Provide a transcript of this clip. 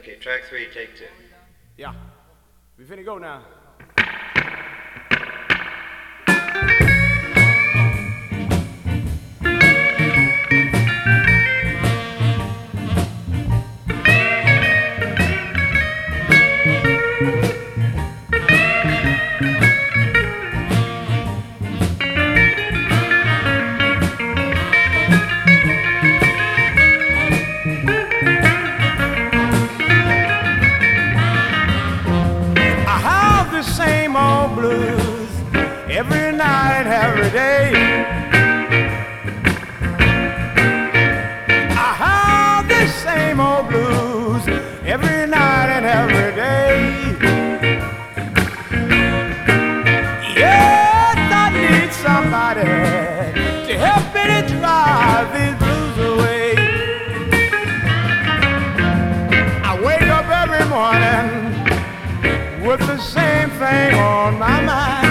Okay, track 3, take 2. Yeah, we finna go now. The same old blues every night, every day. I have the same old blues every night and every day. Yes, I need somebody to help me to drive these blues away. I wake up every morning with the same thing on my mind.